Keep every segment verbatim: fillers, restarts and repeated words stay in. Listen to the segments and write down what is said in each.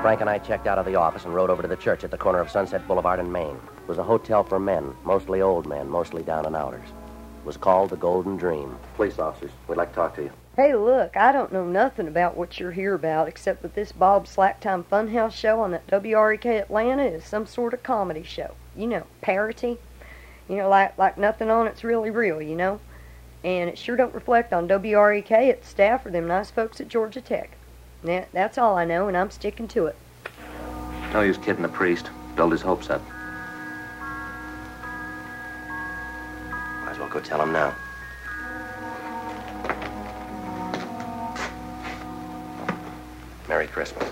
Frank and I checked out of the office and rode over to the church at the corner of Sunset Boulevard and Main. It was a hotel for men, mostly old men, mostly down and outers. It was called the Golden Dream. Police officers, we'd like to talk to you. Hey, look, I don't know nothing about what you're here about except that this Bob Slacktime Funhouse show on that W R E K Atlanta is some sort of comedy show. You know, parody. You know, like like nothing on it's really real, you know? And it sure don't reflect on W R E K, its staff, or them nice folks at Georgia Tech. That, that's all I know, and I'm sticking to it. No use kidding the priest. Build his hopes up. Might as well go tell him now. Merry Christmas.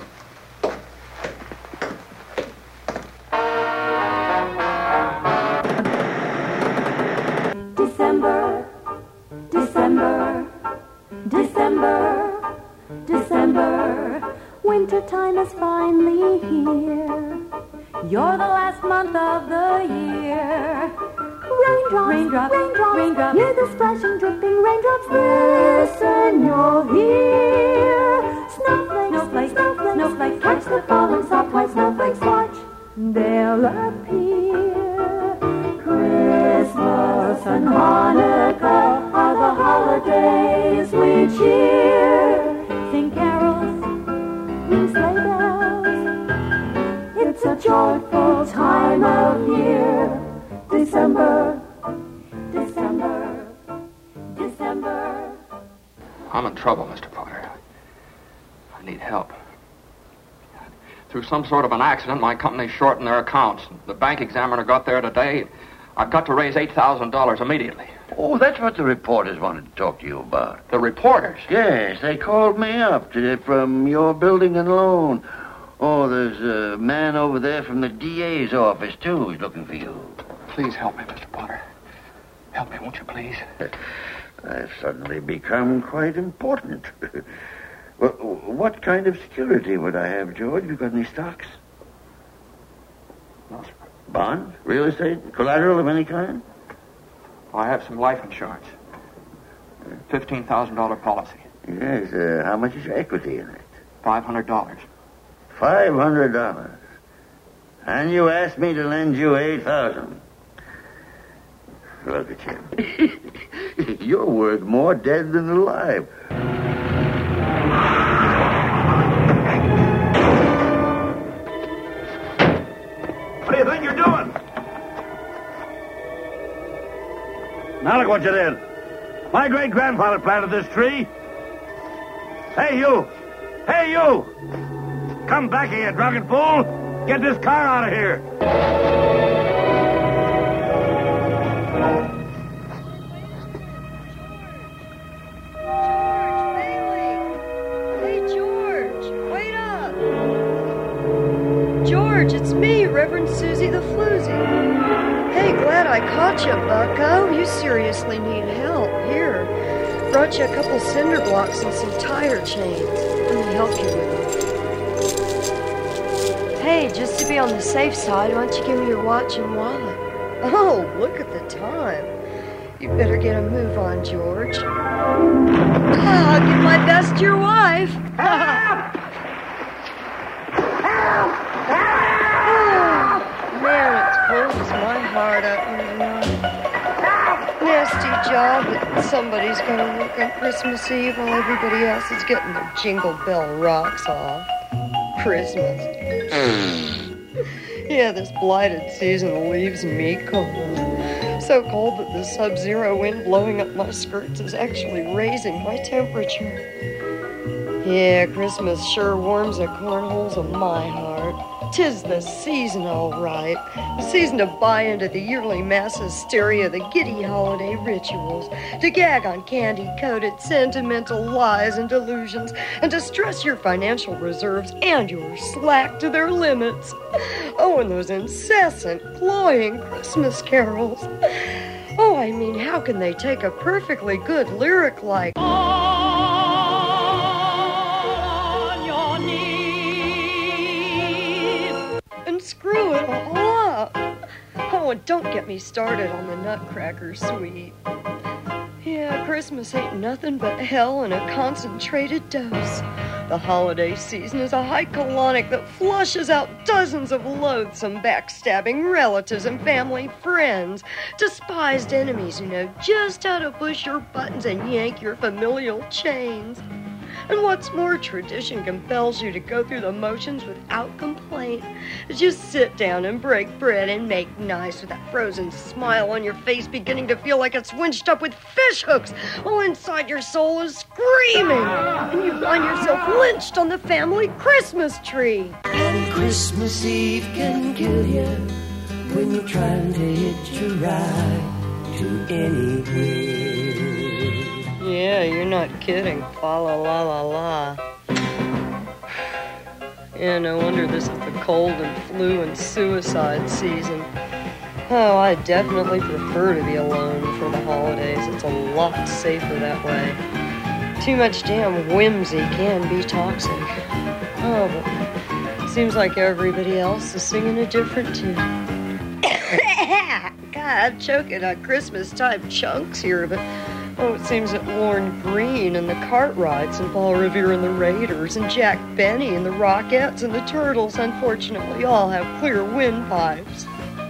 December, December, December, December. Wintertime is finally here. You're the last month of the year. Raindrops, raindrops, raindrops, raindrops. Hear the splashing, dripping raindrops. Listen, you'll hear. Snowflakes, snowflakes, snowflakes, snowflakes. Catch the falling soft white snowflakes. Watch, they'll appear. Christmas and Hanukkah are the holidays we cheer. Sing carols, ring sleigh bells. It's a joyful time of year. December, December, December. I'm in trouble, Mister Potter. I need help. Through some sort of an accident, my company's short in their accounts. The bank examiner got there today. I've got to raise eight thousand dollars immediately. Oh, that's what the reporters wanted to talk to you about. The reporters? Yes, they called me up today from your building and loan. Oh, there's a man over there from the D A's office, too, who's looking for you. Please help me, Mister Potter. Help me, won't you, please? I've suddenly become quite important. Well, what kind of security would I have, George? You got any stocks? No, sir. Bonds? Real estate? Collateral of any kind? I have some life insurance. fifteen thousand dollars policy. Yes, uh, how much is your equity in it? five hundred dollars. five hundred dollars. And you asked me to lend you eight thousand dollars. Look at you. You're worth more dead than alive. What do you think you're doing? Now look what you did. My great-grandfather planted this tree. Hey, you. Hey, you. Come back here, you drunken fool. Get this car out of here. It's me, Reverend Susie the Floozy. Hey, glad I caught you, bucko. You seriously need help. Here, brought you a couple cinder blocks and some tire chains. Let me help you with them. Hey, just to be on the safe side, why don't you give me your watch and wallet? Oh, look at the time. You better get a move on, George. Ah, I'll give my best to your wife. Help! Help! Help! Man, it pulls my heart up, you know. Nasty job that somebody's going to work on Christmas Eve while everybody else is getting their Jingle Bell rocks off. Christmas. Yeah, this blighted season leaves me cold. So cold that the sub-zero wind blowing up my skirts is actually raising my temperature. Yeah, Christmas sure warms the cornholes of my heart. 'Tis the season, all right. The season to buy into the yearly mass hysteria, the giddy holiday rituals, to gag on candy-coated sentimental lies and delusions, and to stress your financial reserves and your slack to their limits. Oh, and those incessant, cloying Christmas carols. Oh, I mean, how can they take a perfectly good lyric like... Screw it all up. Oh, and don't get me started on the Nutcracker Suite. Yeah, Christmas ain't nothing but hell in a concentrated dose. The holiday season is a high colonic that flushes out dozens of loathsome, backstabbing relatives and family friends, despised enemies who know just how to push your buttons and yank your familial chains. And what's more, tradition compels you to go through the motions without complaint. Just sit down and break bread and make nice with that frozen smile on your face beginning to feel like it's winched up with fish hooks, while inside your soul is screaming, and you find yourself lynched on the family Christmas tree. And Christmas Eve can kill you when you're trying to hitch a ride to anywhere. Yeah, you're not kidding. Fa la la la la. Yeah, no wonder this is the cold and flu and suicide season. Oh, I definitely prefer to be alone for the holidays. It's a lot safer that way. Too much damn whimsy can be toxic. Oh, but it seems like everybody else is singing a different tune. God, choking on Christmas-type chunks here, but... oh, it seems that Lorne Green and the Cartwrights and Paul Revere and the Raiders and Jack Benny and the Rockettes and the Turtles unfortunately all have clear windpipes.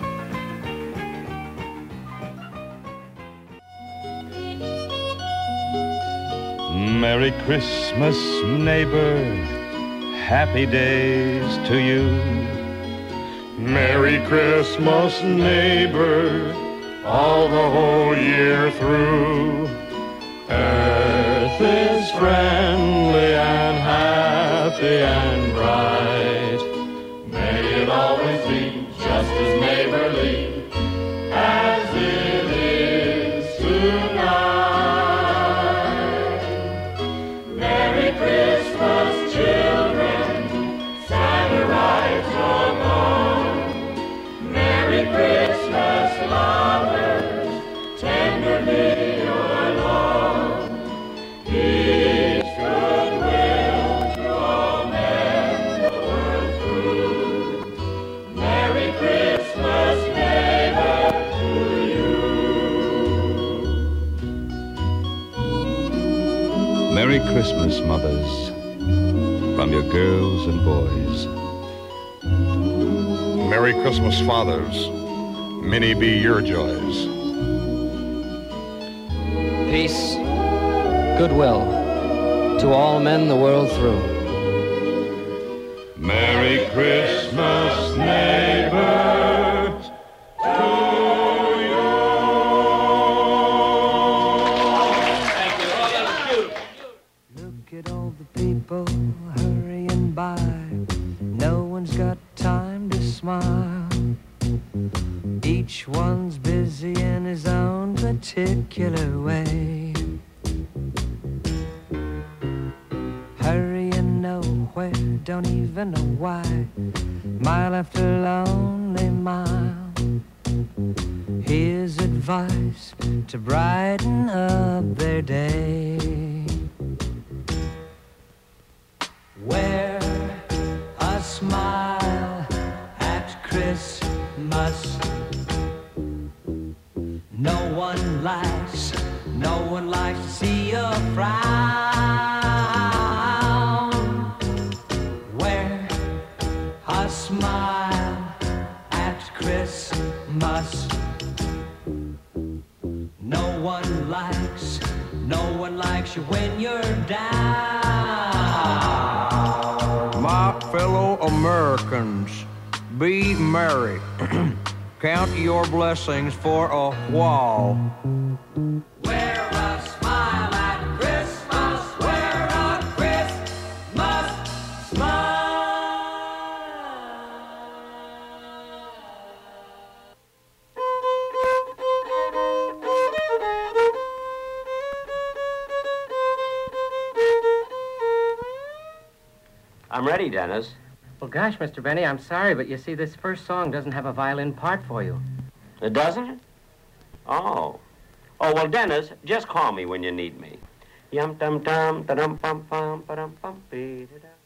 Merry Christmas, neighbor, happy days to you. Merry Christmas, neighbor, all the whole year through. Earth is friendly and happy and bright. May it always be just as neighborly as it is tonight. Merry Christmas, children, Santa rides along. Merry Christmas, lovers, tenderly or long. Peace, goodwill to all men the world through. Merry Christmas, neighbor, to you. Merry Christmas, mothers, from your girls and boys. Merry Christmas, fathers. Many be your joys. Peace, goodwill to all men the world through. Merry Christmas, neighbor, to you. Thank you. Oh, that was beautiful. Look at all the people hurrying by. No one's got time to smile. Each one's busy in his own particular way. Hurrying nowhere, don't even know why. Mile after lonely mile. Here's advice to brighten up their day. Wear a smile at Christmas. No one likes, no one likes to see a frown. Wear a smile at Christmas. No one likes, no one likes you when you're down. My fellow Americans, be merry. Count your blessings for a while. Wear a smile at Christmas. Wear a Christmas smile. I'm ready, Dennis. Well, gosh, Mister Benny, I'm sorry, but you see, this first song doesn't have a violin part for you. It doesn't? Oh. Oh, well, Dennis, just call me when you need me. Yum dum dum da dum bum bum ba dum bum be da da.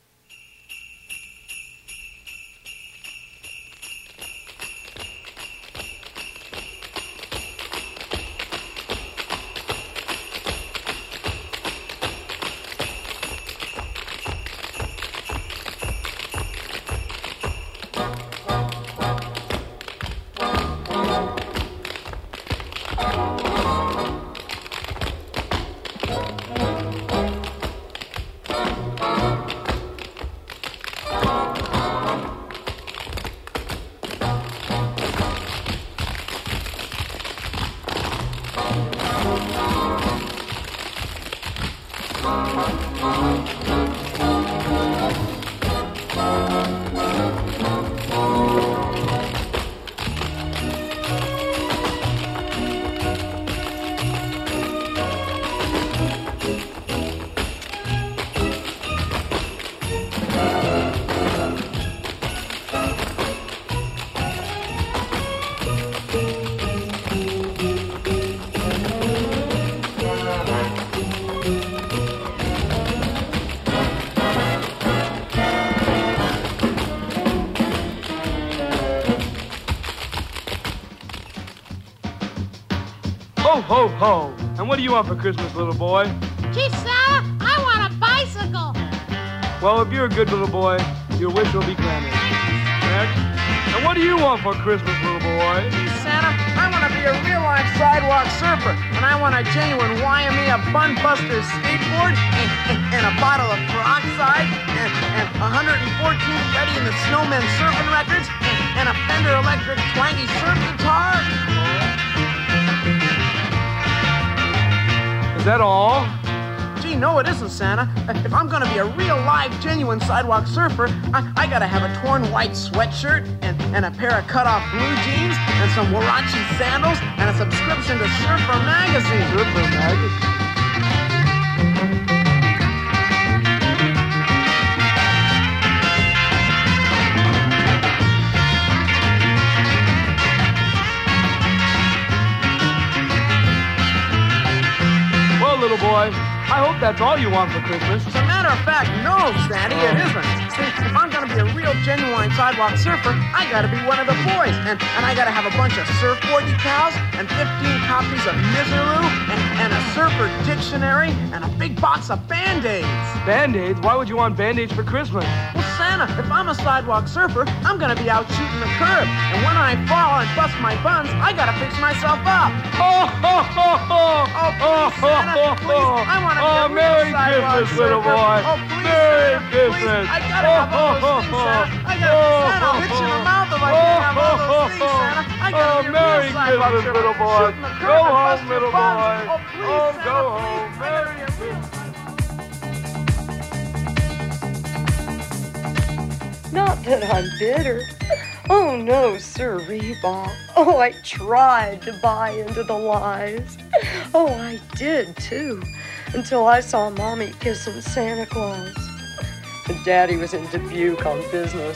Ho, ho, ho. And what do you want for Christmas, little boy? Chief Santa, I want a bicycle. Well, if you're a good little boy, your wish will be granted. Next. And what do you want for Christmas, little boy? Chief Santa, I want to be a real-life sidewalk surfer, and I want a genuine Waimea Bun Buster skateboard, and, and, and a bottle of peroxide, and, and one hundred fourteen Freddie and the Snowmen surfing records, and, and a Fender Electric twangy surf guitar. Is that all? Gee, no, it isn't, Santa. If I'm gonna be a real, live, genuine sidewalk surfer, I, I gotta have a torn white sweatshirt and, and a pair of cut-off blue jeans and some Warachi sandals and a subscription to Surfer Magazine. Surfer Magazine? Little boy, I hope that's all you want for Christmas. As a matter of fact, no, Sandy, it isn't. See, if I'm going to be a real, genuine sidewalk surfer, I got to be one of the boys. And, and I got to have a bunch of surfboard decals and fifteen copies of Miseru and, and a surfer dictionary and a big box of Band-Aids. Band-Aids? Why would you want Band-Aids for Christmas? Well, Santa, if I'm a sidewalk surfer, I'm going to be out shooting the curb. And when I fall and bust my buns, I got to fix myself up. Oh, ho, ho, ho. Oh, please, Santa, please. I want to be oh, a real Merry sidewalk Christmas, little surfer. boy. Oh, please, Merry Santa, Christmas. please. I got to have all those things, Santa. I got to Santa, I'll hit you in the mouth if I can't have all those things, Santa. I got to Oh, be a Merry real sidewalk Christmas, surfer. little boy. Shooting the curb Go and home, bust your little buns. boy. Oh, please, Oh, Santa, go please. home. I got to be a real Not that I'm bitter. Oh, no, sirree, Bob. Oh, I tried to buy into the lies. Oh, I did, too. Until I saw Mommy kissing Santa Claus. And Daddy was in Dubuque on business.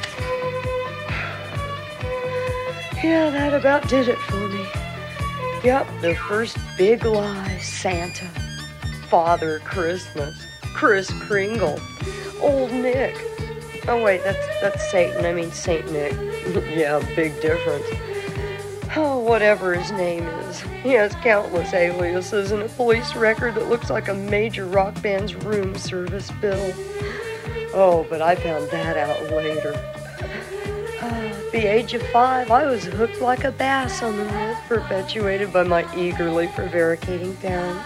Yeah, that about did it for me. Yep, the first big lie, Santa. Father Christmas. Kris Kringle. Old Nick. Oh, wait, that's that's Satan. I mean Saint Nick. Yeah, big difference. Oh, whatever his name is. He has countless aliases and a police record that looks like a major rock band's room service bill. Oh, but I found that out later. At the age of five, I was hooked like a bass on the myth perpetuated by my eagerly prevaricating parents.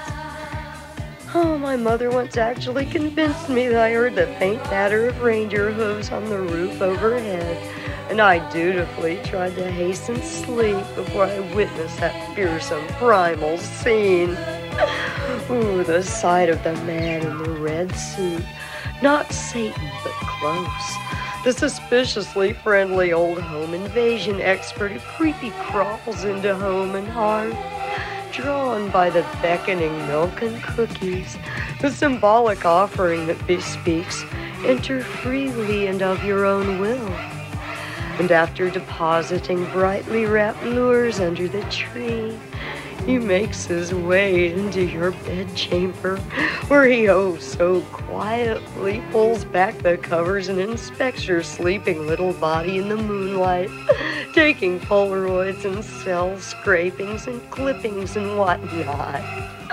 Oh, my mother once actually convinced me that I heard the faint patter of reindeer hooves on the roof overhead, and I dutifully tried to hasten sleep before I witnessed that fearsome primal scene. Ooh, the sight of the man in the red suit. Not Satan, but close. The suspiciously friendly old home invasion expert who creepy crawls into home and hearth. Drawn by the beckoning milk and cookies, the symbolic offering that bespeaks, enter freely and of your own will. And after depositing brightly wrapped lures under the tree, he makes his way into your bedchamber, where he oh so quietly pulls back the covers and inspects your sleeping little body in the moonlight, taking Polaroids and cell scrapings and clippings and whatnot.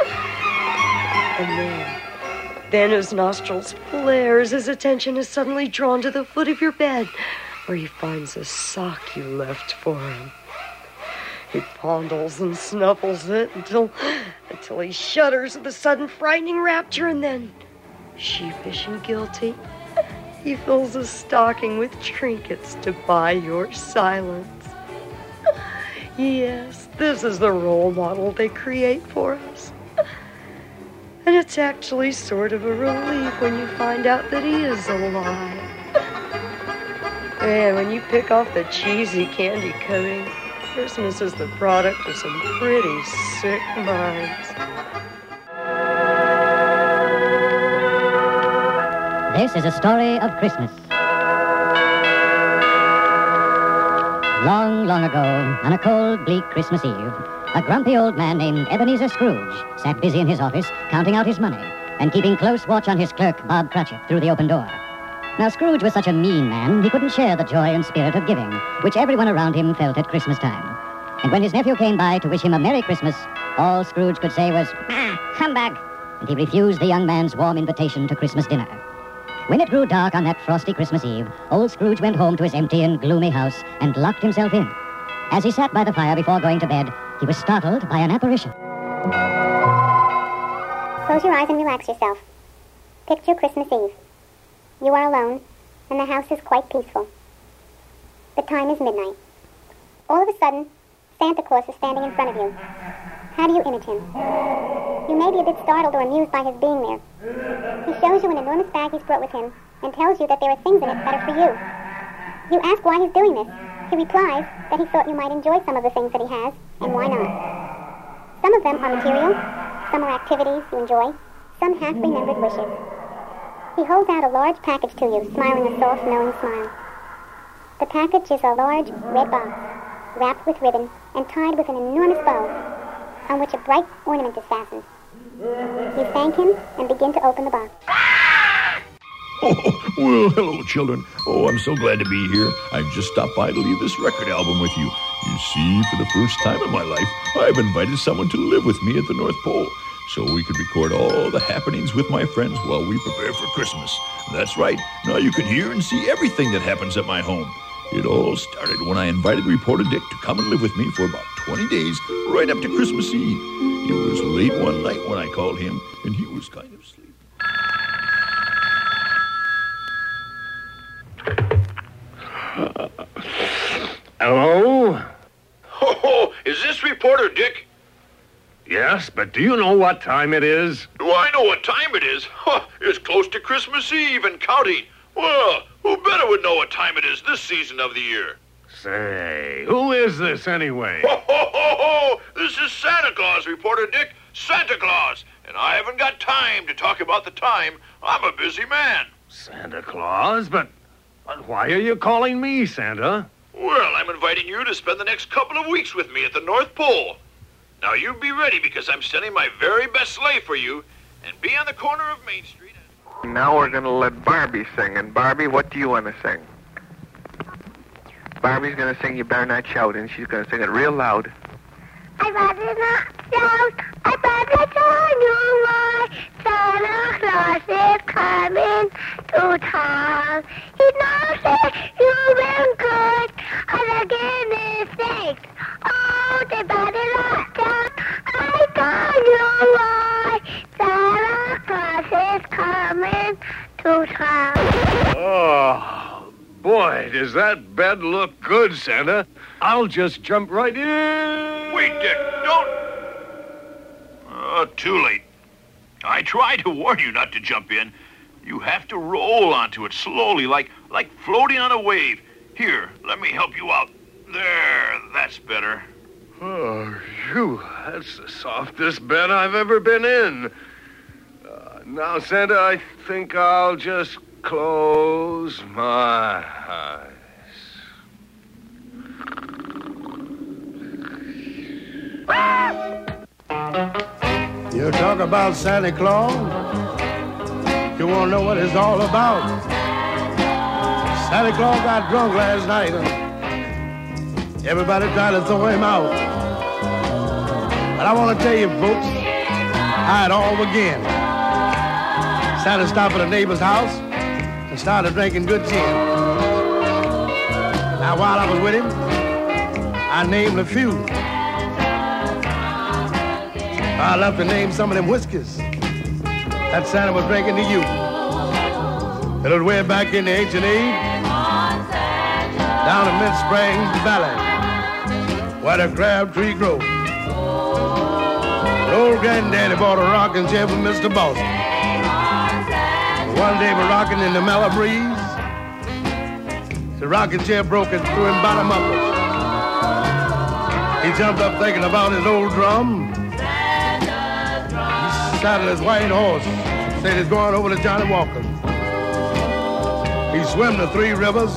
And then, then his nostrils flare as his attention is suddenly drawn to the foot of your bed, where he finds a sock you left for him. He fondles and snuffles it until, until he shudders with a sudden frightening rapture, and then, sheepish and guilty, he fills a stocking with trinkets to buy your silence. Yes, this is the role model they create for us. And it's actually sort of a relief when you find out that he is alive. And when you pick off the cheesy candy coating, Christmas is the product of some pretty sick minds. This is a story of Christmas. Long, long ago, on a cold, bleak Christmas Eve, a grumpy old man named Ebenezer Scrooge sat busy in his office counting out his money and keeping close watch on his clerk, Bob Cratchit, through the open door. Now, Scrooge was such a mean man, he couldn't share the joy and spirit of giving, which everyone around him felt at Christmas time. And when his nephew came by to wish him a Merry Christmas, All Scrooge could say was, "Ah, humbug," and he refused the young man's warm invitation to Christmas dinner. When it grew dark on that frosty Christmas Eve, old Scrooge went home to his empty and gloomy house and locked himself in. As he sat by the fire before going to bed, he was startled by an apparition. Close your eyes and relax yourself. Picture Christmas Eve. You are alone, and the house is quite peaceful. The time is midnight. All of a sudden, Santa Claus is standing in front of you. How do you image him? You may be a bit startled or amused by his being there. He shows you an enormous bag he's brought with him and tells you that there are things in it that are for you. You ask why he's doing this. He replies that he thought you might enjoy some of the things that he has, and why not? Some of them are material, some are activities you enjoy, some half-remembered wishes. He holds out a large package to you, smiling a soft, knowing smile. The package is a large red box, wrapped with ribbon and tied with an enormous bow, on which a bright ornament is fastened. You thank him and begin to open the box. Oh, well, hello, children. Oh, I'm so glad to be here. I've just stopped by to leave this record album with you. You see, for the first time in my life, I've invited someone to live with me at the North Pole, so we could record all the happenings with my friends while we prepare for Christmas. That's right. Now you can hear and see everything that happens at my home. It all started when I invited Reporter Dick to come and live with me for about twenty days, right up to Christmas Eve. It was late one night when I called him, and he was kind of sleepy. Hello? Oh, is this Reporter Dick? Yes, but do you know what time it is? Do I know what time it is? Huh, it's close to Christmas Eve and counting. Well, who better would know what time it is this season of the year? Say, who is this anyway? Ho, ho, ho, ho! This is Santa Claus, Reporter Dick. Santa Claus. And I haven't got time to talk about the time. I'm a busy man. Santa Claus? But, but why are you calling me, Santa? Well, I'm inviting you to spend the next couple of weeks with me at the North Pole. Now, you be ready because I'm sending my very best sleigh for you and be on the corner of Main Street. Now we're going to let Barbie sing. And Barbie, what do you want to sing? Barbie's going to sing You Better Not Shout, and she's going to sing it real loud. I better not shout, I better tell you why Santa Claus is coming to town. He knows that you've been good, and again his thanks. Oh, they better not shout, I tell you why Santa Claus is coming to town. Oh, boy, does that bed look good, Santa. I'll just jump right in. Wait, Dick, don't... Oh, too late. I tried to warn you not to jump in. You have to roll onto it slowly, like like floating on a wave. Here, let me help you out. There, that's better. Oh, phew, that's the softest bed I've ever been in. Uh, now, Santa, I think I'll just close my eyes. You talk about Santa Claus, you want to know what it's all about. Santa Claus got drunk last night and everybody tried to throw him out. But I want to tell you folks how it all began. Santa stopped at a neighbor's house and started drinking good gin. Now while I was with him, I named a few. I love to name some of them whiskeys that Santa was drinking to you. It was way back in the ancient age, down in Mint Springs Valley, where the crab tree grows. But old granddaddy bought a rocking chair for Mister Boston. One day we're rocking in the mellow breeze. The rocking chair broke and threw him bottom upwards. He jumped up thinking about his old drum. Saddled his white horse, said he's going over to Johnny Walker's. He swam the three rivers,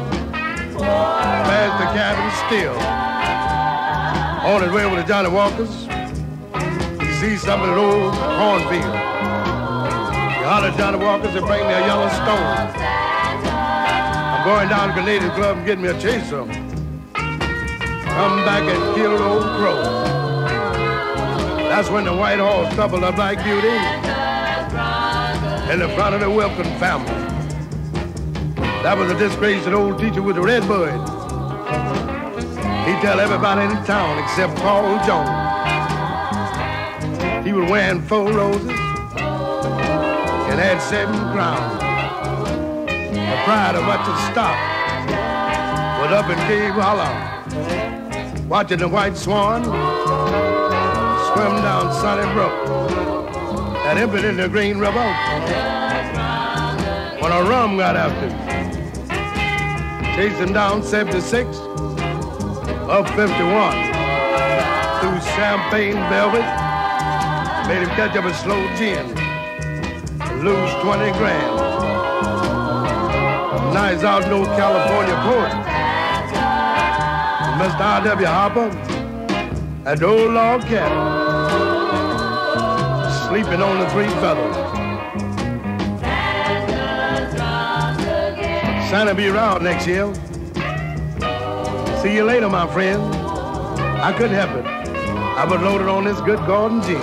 past the cabin still. On his way over to Johnny Walker's, he sees something in an old cornfield. He hollered Johnny Walker's and bring me a yellow stone. I'm going down to the Canadian Club and get me a chaser. Come back and kill old crow. That's when the white horse doubled up like beauty in the front of the Wilkins family. That was a disgraced old teacher with the red bud. He tell everybody in town except Paul Jones. He was wearing four roses and had seven crowns. The pride of much stock was up in Cave Hollow, watching the white swan swim down Sunny Brook that emptied in the Green River when a rum got after him. Chasing down seventy-six up fifty-one through champagne velvet, made him catch up a slow gin and lose twenty grand. Nice out no California poet, Mister R W Hopper at the old log cabin, sleeping on the three feathers. Santa be around next year. See you later, my friend. I couldn't help it. I was loaded on this good Gordon gin.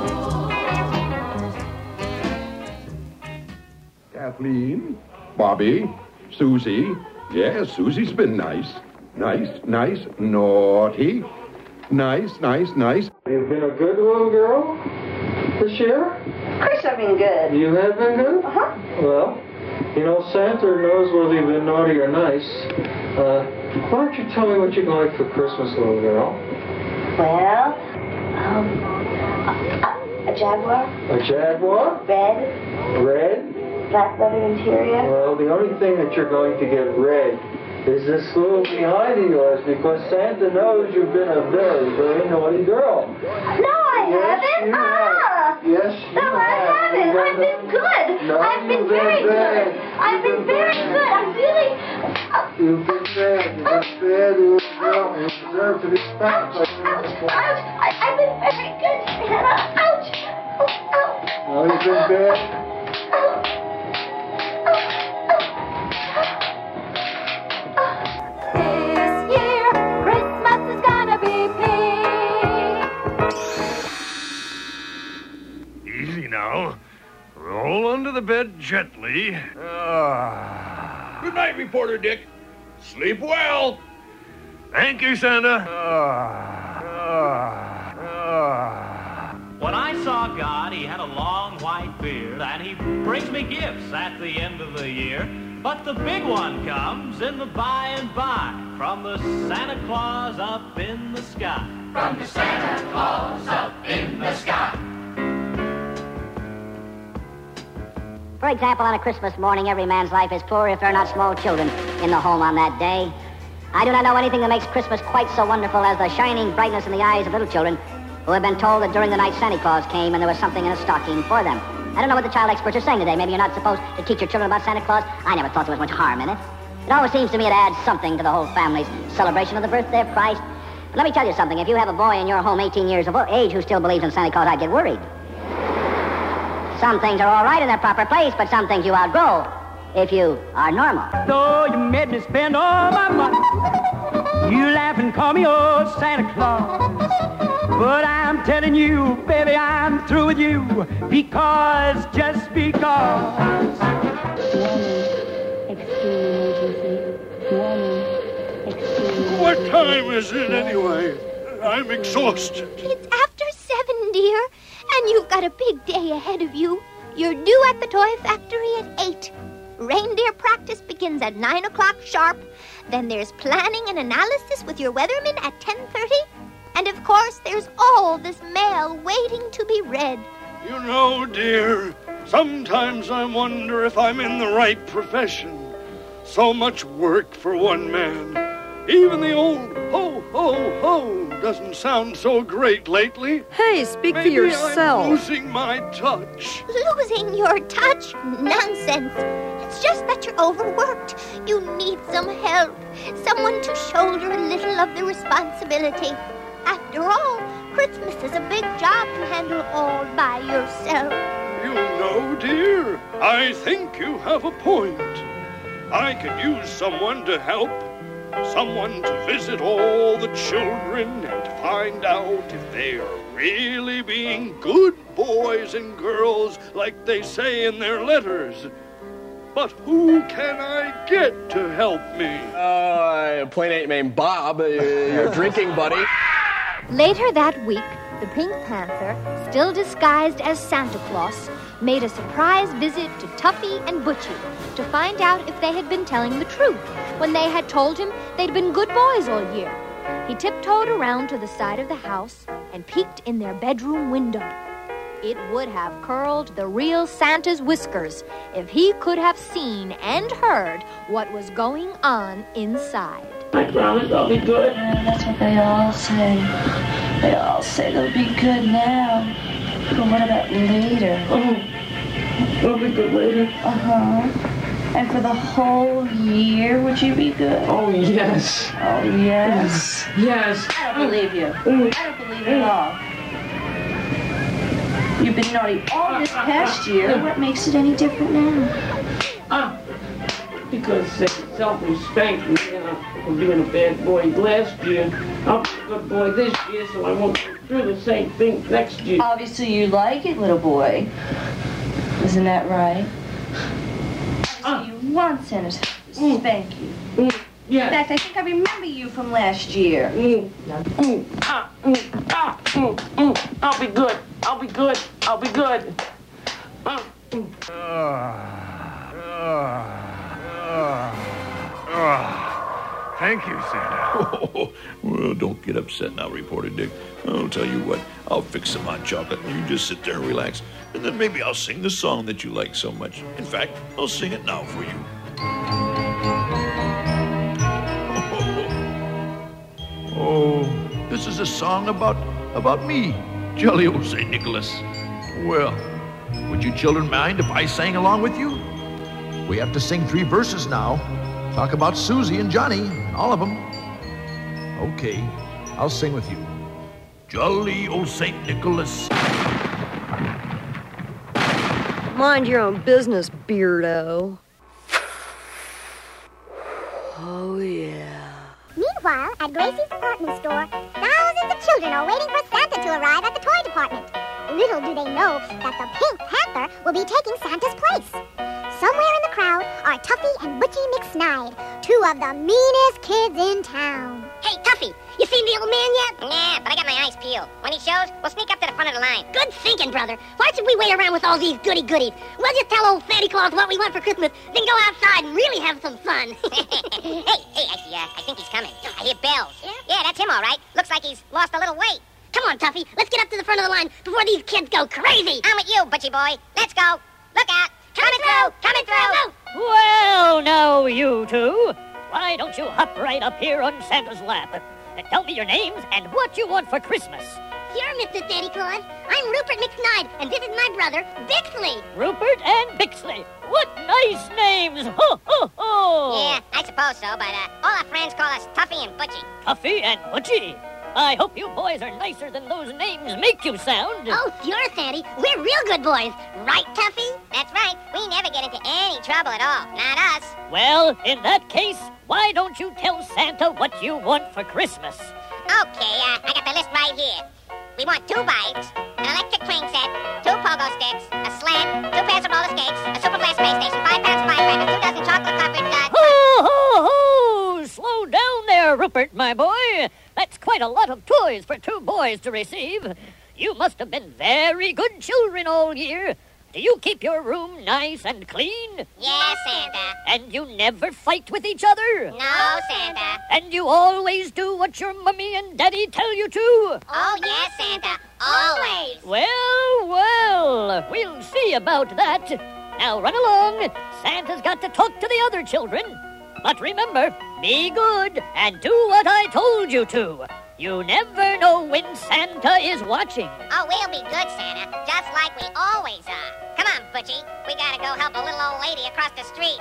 Kathleen, Bobby, Susie. Yes, Susie's been nice. Nice, nice, naughty. Nice, nice, nice. You've been a good little girl this year? Of course I've been good. You have been good? Uh-huh. Well, you know, Santa knows whether you've been naughty or nice. Uh, why don't you tell me what you'd like for Christmas, little girl? Well, um, a, a Jaguar. A Jaguar? Red. Red? Black leather interior. Well, the only thing that you're going to get red is this little behind of yours, because Santa knows you've been a very, very naughty girl. No, I yes, haven't. You ah! have. Yes, you no, I have. haven't. I've been good. No, I've been very been good. I've been very good. I'm really. You've been bad. You've been bad, little girl. You deserve to be spanked. Ouch! Ouch! I, I've been very good, Santa. Ouch! Oh, ouch! No, you've been bad. Now, roll under the bed gently. Ah. Good night, Reporter Dick. Sleep well. Thank you, Santa. Ah. Ah. Ah. When I saw God, he had a long white beard, and he brings me gifts at the end of the year. But the big one comes in the by and by, from the Santa Claus up in the sky. From the Santa Claus up in the sky. For example, on a Christmas morning, every man's life is poor if there are not small children in the home on that day. I do not know anything that makes Christmas quite so wonderful as the shining brightness in the eyes of little children who have been told that during the night Santa Claus came and there was something in a stocking for them. I don't know what the child experts are saying today. Maybe you're not supposed to teach your children about Santa Claus. I never thought there was much harm in it. It always seems to me it adds something to the whole family's celebration of the birthday of Christ. But let me tell you something. If you have a boy in your home eighteen years of age who still believes in Santa Claus, I'd get worried. Some things are all right in their proper place, but some things you outgrow if you are normal. Though you made me spend all my money, you laugh and call me old Santa Claus. But I'm telling you, baby, I'm through with you, because, just because. Warning, extreme emergency. Warning, extreme What time is it anyway? I'm exhausted. It's after seven, dear. And you've got a big day ahead of you. You're due at the toy factory at eight. Reindeer practice begins at nine o'clock sharp. Then there's planning and analysis with your weatherman at ten thirty. And of course, there's all this mail waiting to be read. You know, dear, sometimes I wonder if I'm in the right profession. So much work for one man. Even the old ho, ho, ho doesn't sound so great lately. Hey, speak Maybe for yourself. I'm losing my touch. Losing your touch? Nonsense. It's just that you're overworked. You need some help. Someone to shoulder a little of the responsibility. After all, Christmas is a big job to handle all by yourself. You know, dear, I think you have a point. I could use someone to help. Someone to visit all the children and find out if they are really being good boys and girls like they say in their letters. But who can I get to help me? Uh, a playmate named Bob, uh, your drinking buddy. Later that week, the Pink Panther, still disguised as Santa Claus, made a surprise visit to Tuffy and Butchie to find out if they had been telling the truth when they had told him they'd been good boys all year. He tiptoed around to the side of the house and peeked in their bedroom window. It would have curled the real Santa's whiskers if he could have seen and heard what was going on inside. I promise I'll be good. Yeah, that's what they all say. They all say they'll be good now. But what about later? Oh, I'll be good later. Uh-huh. And for the whole year, would you be good? Oh, yes. Oh, yes? Yes. I don't believe you. I don't believe it at all. You've been naughty all this past year. What makes it any different now? Ah, because they self spanked me uh, for being a bad boy last year. I'll be a good boy this year, so I won't go through the same thing next year. Obviously, you like it, little boy. Isn't that right? Obviously, you want Santa to spank you. Mm. Yeah. In fact, I think I remember you from last year. Mm. Mm. Ah, mm. Ah, mm. Mm. I'll be good. I'll be good. I'll be good. Ah. Mm. Thank you, Santa. Oh, well, don't get upset now, Reporter Dick. I'll tell you what, I'll fix some hot chocolate and you just sit there and relax. And then maybe I'll sing the song that you like so much. In fact, I'll sing it now for you. Oh, this is a song about, about me, Jolly old Saint Nicholas. Well, would you children mind if I sang along with you? We have to sing three verses now. Talk about Susie and Johnny, all of them. Okay, I'll sing with you. Jolly old Saint Nicholas. Mind your own business, beardo. Oh, yeah. Meanwhile, at Gracie's department store, thousands of children are waiting for Santa to arrive at the toy department. Little do they know that the Pink Panther will be taking Santa's place. Somewhere in the crowd are Tuffy and Butchie McSnide, two of the meanest kids in town. Hey, Tuffy, you seen the old man yet? Nah, but I got my eyes peeled. When he shows, we'll sneak up to the front of the line. Good thinking, brother. Why should we wait around with all these goody-goodies? We'll just tell old Santa Claus what we want for Christmas, then go outside and really have some fun. hey, hey, I, uh, I think he's coming. I hear bells. Yeah? Yeah, that's him, all right. Looks like he's lost a little weight. Come on, Tuffy, let's get up to the front of the line before these kids go crazy. I'm with you, Butchie boy. Let's go. Look out. Coming through! Coming through! Well, now, you two. Why don't you hop right up here on Santa's lap and tell me your names and what you want for Christmas? Sure, Mister Santa Claus. I'm Rupert McSnide, and this is my brother, Bixley. Rupert and Bixley. What nice names! Ho, ho, ho! Yeah, I suppose so, but uh, all our friends call us Tuffy and Butchie. Tuffy and Butchie? I hope you boys are nicer than those names make you sound. Oh, sure, Sandy. We're real good boys. Right, Tuffy? That's right. We never get into any trouble at all. Not us. Well, in that case, why don't you tell Santa what you want for Christmas? Okay, uh, I got the list right here. We want two bikes, an electric train set, two pogo sticks, a sled, two pairs of roller skates, a super fast space station, five pounds of firecrackers, two dozen chocolate-covered, uh... Ho, ho, ho! Slow down there, Rupert, my boy. That's quite a lot of toys for two boys to receive. You must have been very good children all year. Do you keep your room nice and clean? Yes, Santa. And you never fight with each other? No, Santa. And you always do what your mummy and daddy tell you to? Oh, yes, Santa. Always. Well, well, we'll see about that. Now run along. Santa's got to talk to the other children. But remember, be good and do what I told you to. You never know when Santa is watching. Oh, we'll be good, Santa, just like we always are. Come on, Butchie. We gotta go help a little old lady across the street.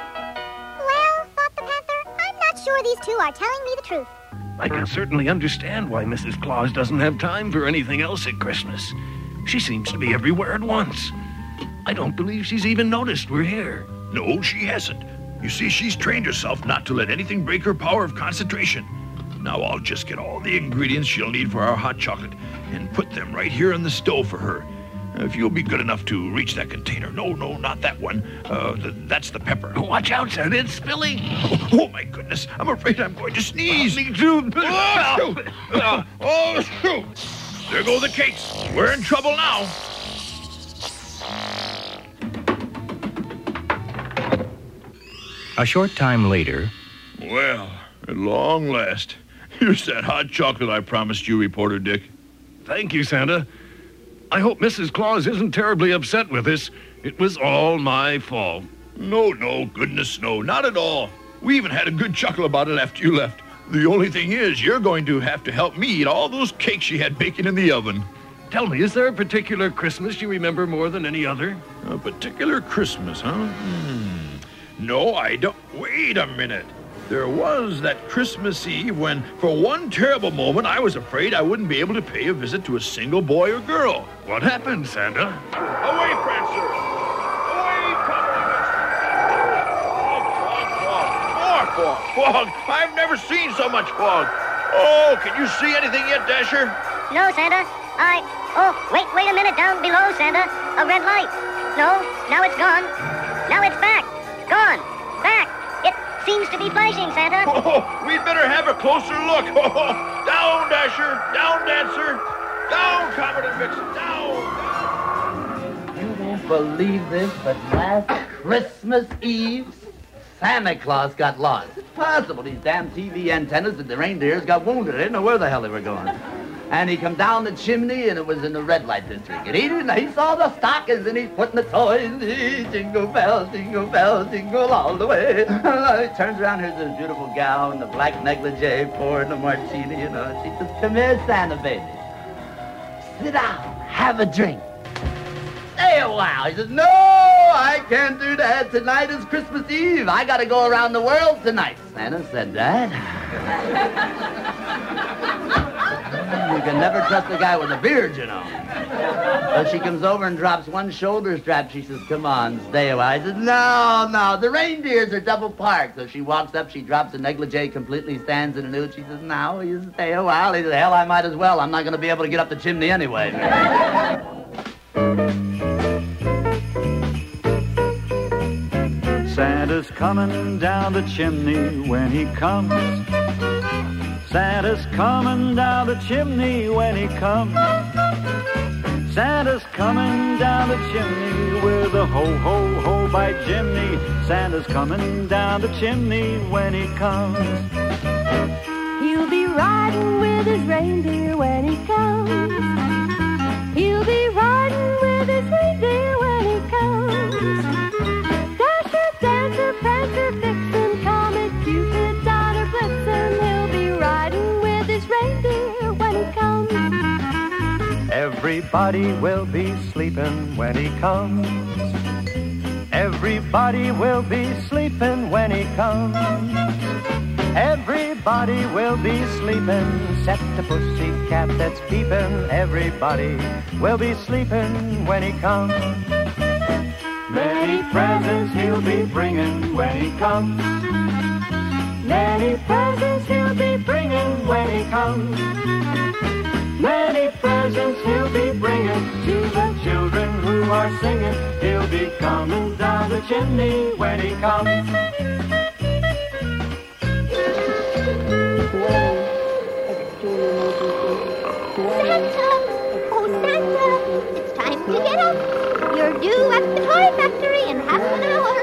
Well, thought the Panther, I'm not sure these two are telling me the truth. I can certainly understand why Missus Claus doesn't have time for anything else at Christmas. She seems to be everywhere at once. I don't believe she's even noticed we're here. No, she hasn't. You see, she's trained herself not to let anything break her power of concentration. Now I'll just get all the ingredients she'll need for our hot chocolate and put them right here on the stove for her. If you'll be good enough to reach that container. No, no, not that one. Uh, th- that's the pepper. Watch out, Santa. It's spilling. Oh, oh, my goodness. I'm afraid I'm going to sneeze. Me too. Oh, shoot. Uh, oh, shoot. There go the cakes. We're in trouble now. A short time later... Well, at long last, here's that hot chocolate I promised you, Reporter Dick. Thank you, Santa. I hope Missus Claus isn't terribly upset with us. It was all my fault. No, no, goodness, no, not at all. We even had a good chuckle about it after you left. The only thing is, you're going to have to help me eat all those cakes you had baking in the oven. Tell me, is there a particular Christmas you remember more than any other? A particular Christmas, huh? Hmm. No, I don't. Wait a minute. There was that Christmas Eve when, for one terrible moment, I was afraid I wouldn't be able to pay a visit to a single boy or girl. What happened, Santa? Away, Prancer! Away, Fog, fog, fog. More fog, fog. I've never seen so much fog. Oh, can you see anything yet, Dasher? No, Santa. I... Oh, wait, wait a minute. Down below, Santa. A red light. No, now it's gone. Now it's back. Gone. Back. It seems to be flashing, Santa. Oh, we'd better have a closer look. Oh, down, Dasher. Down, Dancer. Down, Comet and Vixen. Down. You won't believe this, but last Christmas Eve, Santa Claus got lost. It's possible these damn T V antennas and the reindeers got wounded. They didn't know where the hell they were going. And he come down the chimney, and it was in the red light district. And he didn't, he saw the stockings, and he's putting the toys. Jingle bells, jingle bells, jingle all the way. He turns around, here's this beautiful gal in the black negligee pouring the martini, you know. She says, come here, Santa baby. Sit down, have a drink. Stay a while. He says, no, I can't do that. Tonight is Christmas Eve. I got to go around the world tonight. Santa said that. You can never trust a guy with a beard, you know. So she comes over and drops one shoulder strap. She says, come on, stay a while. I says, no, no, the reindeers are double parked. So she walks up, she drops the negligee, completely stands in a nude. She says, now, you stay a while. He says, hell, I might as well. I'm not going to be able to get up the chimney anyway. Santa's coming down the chimney when he comes. Santa's coming down the chimney when he comes. Santa's coming down the chimney with a ho, ho, ho by Jimmy. Santa's coming down the chimney when he comes. He'll be riding with his reindeer when he comes. He'll be riding with his reindeer when he comes. Dasher, Dancer, Prancer, Vixen, Comet, Cupid, Donner, Blitzen. He'll be riding with his reindeer when he comes. Everybody will be sleeping when he comes. Everybody will be sleeping when he comes. Everybody will be sleeping, except the pussycat that's peeping. Everybody will be sleeping when he comes. Many presents he'll be bringing when he comes. Many presents he'll be bringing when he comes. Many presents he'll be bringing to the children who are singing. He'll be coming down the chimney when he comes. Santa! Oh, Santa! It's time to get up. You're due at the toy factory in half an hour.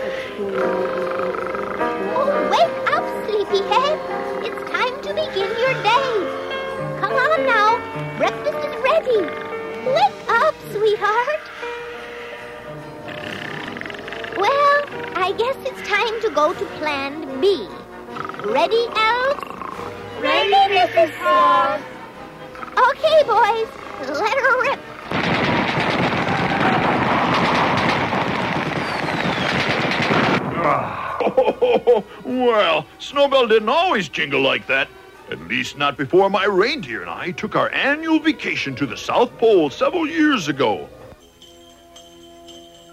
Oh, wake up, sleepyhead. It's time to begin your day. Come on now. Breakfast is ready. Wake up, sweetheart. Well, I guess it's time to go to Plan B. Ready, elves? Ready, Missus Claus. Okay, boys. Let her rip. Oh, well, Snowbell didn't always jingle like that. At least not before my reindeer and I took our annual vacation to the South Pole several years ago.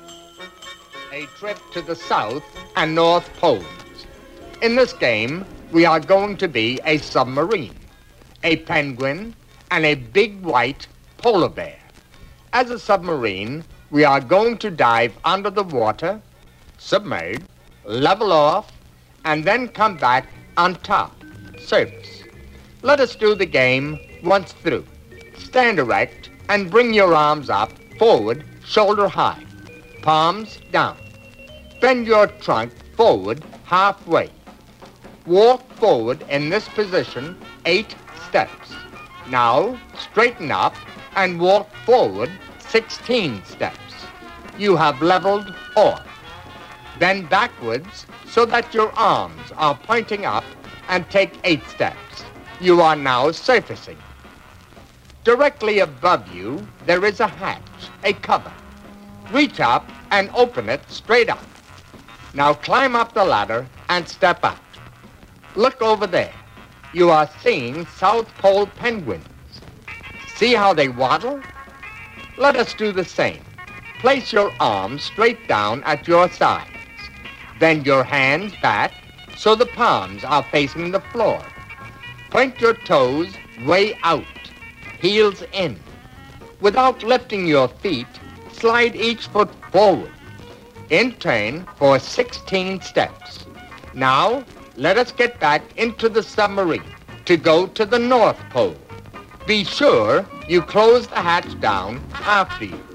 A trip to the South and North Poles. In this game, we are going to be a submarine, a penguin, and a big white polar bear. As a submarine, we are going to dive under the water, submerge, level off, and then come back on top, surface. Let us do the game once through. Stand erect and bring your arms up, forward, shoulder high, palms down. Bend your trunk forward halfway. Walk forward in this position eight steps. Now straighten up and walk forward sixteen steps. You have leveled off. Then backwards so that your arms are pointing up and take eight steps. You are now surfacing. Directly above you, there is a hatch, a cover. Reach up and open it straight up. Now climb up the ladder and step out. Look over there. You are seeing South Pole penguins. See how they waddle? Let us do the same. Place your arms straight down at your sides. Then your hands back so the palms are facing the floor. Point your toes way out, heels in. Without lifting your feet, slide each foot forward. In turn for sixteen steps. Now, let us get back into the submarine to go to the North Pole. Be sure you close the hatch down after you.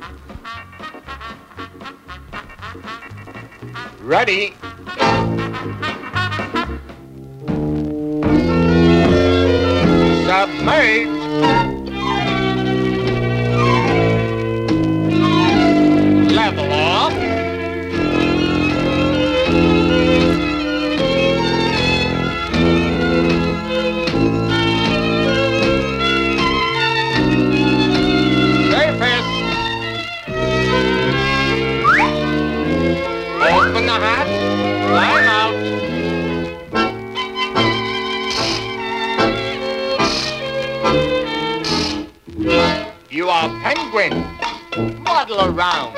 Ready? Submerge. Level off. Surface. Open the hatch. Climb out. You are penguins. Waddle around.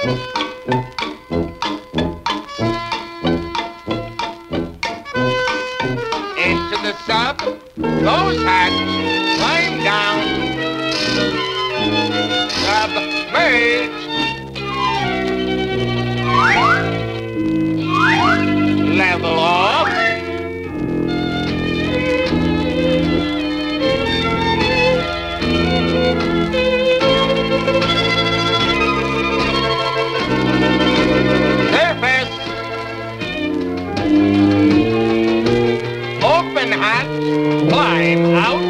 Into the sub. Close hatch. Climb down. Submerge. Level off. Surface. Open hatch. Climb out.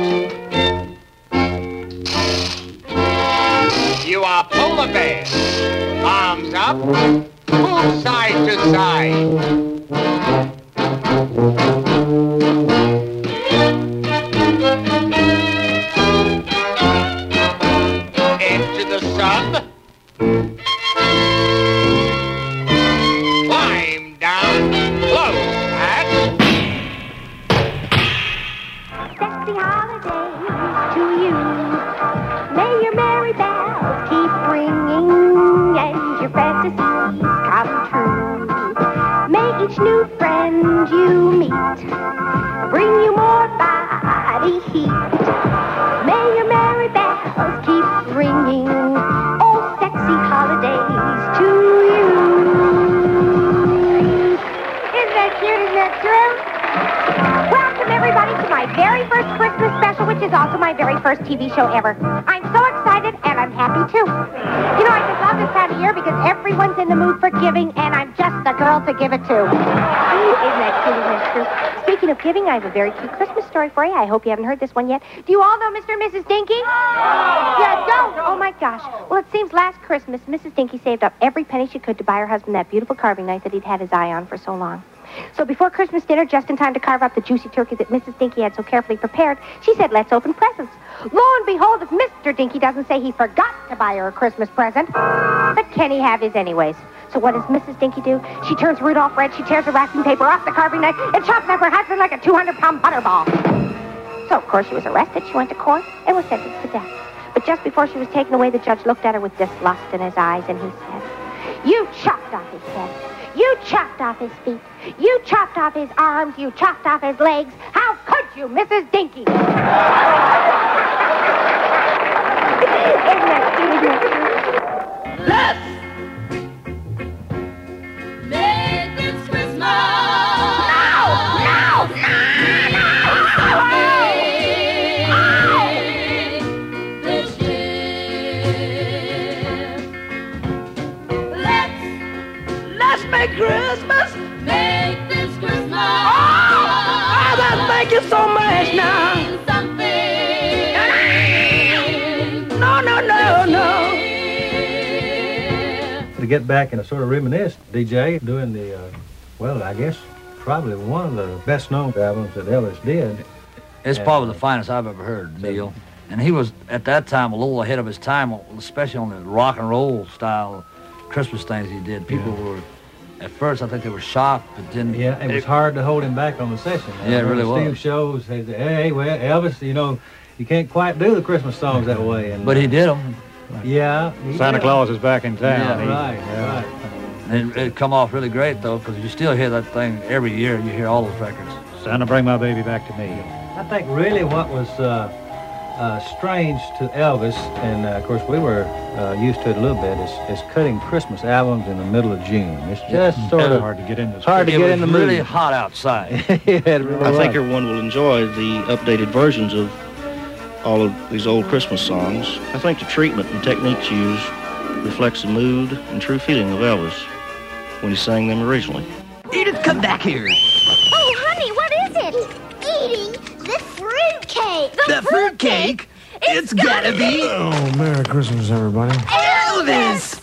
You are polar bear. Arms up. Move side to side. Into the sub. Climb down. Close hatch. Sexy holidays to you. May your merry bells keep ringing and your fantasies come true. May each new friend you meet bring you more body heat. May your merry bells keep ringing. Oh, sexy holidays to you. Isn't that cute? Isn't that true? Welcome, everybody, to my very first Christmas special, which is also my very first T V show ever. I'm so excited, and I'm happy, too. You know, I just love this time of year because everyone's in the mood for giving, and I'm just the girl to give it to. Isn't that cute? Isn't that true? Speaking of giving, I have a very cute Christmas story for you. I hope you haven't heard this one yet. Do you all know Mister and Missus Dinky? Yeah, don't. Oh, my gosh. Well, it seems last Christmas, Missus Dinky saved up every penny she could to buy her husband that beautiful carving knife that he'd had his eye on for so long. So before Christmas dinner, just in time to carve up the juicy turkey that Missus Dinky had so carefully prepared, she said, let's open presents. Lo and behold, if Mister Dinky doesn't say he forgot to buy her a Christmas present, but can he have his anyways? So what does Missus Dinky do? She turns Rudolph red, she tears the wrapping paper off the carving knife, and chops up her husband like a two hundred pound butterball. So, of course, she was arrested. She went to court and was sentenced to death. But just before she was taken away, the judge looked at her with dislust in his eyes, and he said, you chopped off his head. You chopped off his feet. You chopped off his arms. You chopped off his legs. How could you, Missus Dinky? Isn't that cute? Let's make this Christmas. No, no, no, no. This year. Let's Let's make Christmas. make this Christmas. Oh, that thank you so much now. No, no, no, no. To get back and sort of reminisce, D J, doing the, uh, well, I guess probably one of the best-known albums that Elvis did. It's And, probably the finest I've ever heard, Neil. And he was, at that time, a little ahead of his time, especially on the rock and roll style Christmas things he did. People were, at first, I think they were shocked, but then... Yeah, it was hard to hold him back on the session. Yeah, it really Steve was. shows, he said, hey, well, Elvis, you know, you can't quite do the Christmas songs that way. And, But he did them. Yeah. he Santa did. Claus is back in town. Yeah, Right, Yeah. right. And it come off really great, though, because you still hear that thing every year. You hear all those records. Santa, bring my baby back to me. I think really what was uh, uh, strange to Elvis, and uh, of course we were uh, used to it a little bit, is, is cutting Christmas albums in the middle of June. It's just Yeah. sort of Hard to get in the hard to It get was in the really mood. hot outside. Yeah, it really I think was. everyone will enjoy the updated versions of all of these old Christmas songs. I think the treatment and techniques used reflects the mood and true feeling of Elvis when he sang them originally. Edith, come back here. Oh, honey, what is it? Eating the fruitcake. The fruitcake? It's gotta be Oh, Merry Christmas, everybody. Elvis.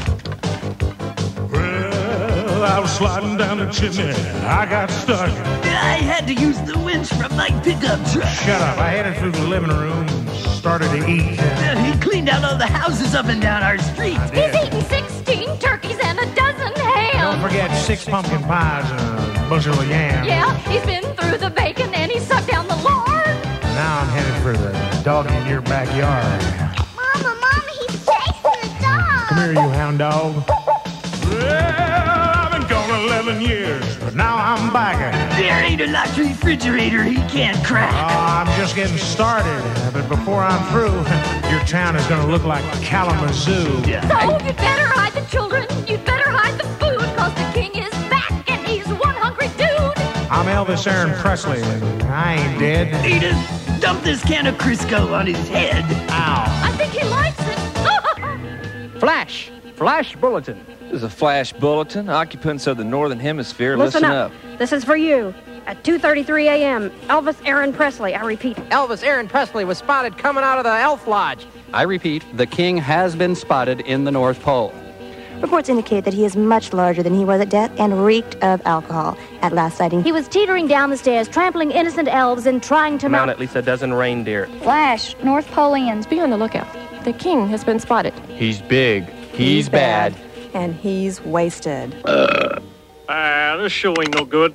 Well, I was sliding down the chimney. I got stuck. I had to use the winch from my pickup truck. Shut up. I headed through the living room and started to eat. He cleaned out all the houses up and down our street. did. He's eaten sixteen turkeys and a dozen hams. Don't forget six pumpkin pies and a bushel of yams. Yeah, he's been through the bacon and he sucked down the lard. Now I'm headed for the dog in your backyard. Mama, Mama, he's chasing the dog. Come here, you hound dog. Well, I've been gone eleven years, but now I'm back. There ain't a locked refrigerator he can't crack. Oh, I'm just getting started, but before I'm through, your town is going to look like Kalamazoo. So you'd better hide the children, you'd better hide the food, cause the king is back and he's one hungry dude. I'm Elvis Aaron Presley, and I ain't dead. Edith, dump this can of Crisco on his head. Ow. I think he likes it. Flash! Flash bulletin. This is a flash bulletin. Occupants of the Northern Hemisphere, Listen, listen, up. This is for you. At two thirty-three a.m., Elvis Aaron Presley, I repeat. Elvis Aaron Presley was spotted coming out of the Elf Lodge. I repeat, the king has been spotted in the North Pole. Reports indicate that he is much larger than he was at death and reeked of alcohol. At last sighting, He was teetering down the stairs, trampling innocent elves and trying to Mount mount... at least a dozen reindeer. Flash, North Poleans. Be on the lookout. The king has been spotted. He's big. He's, bad. And he's wasted. Ah, this show ain't no good.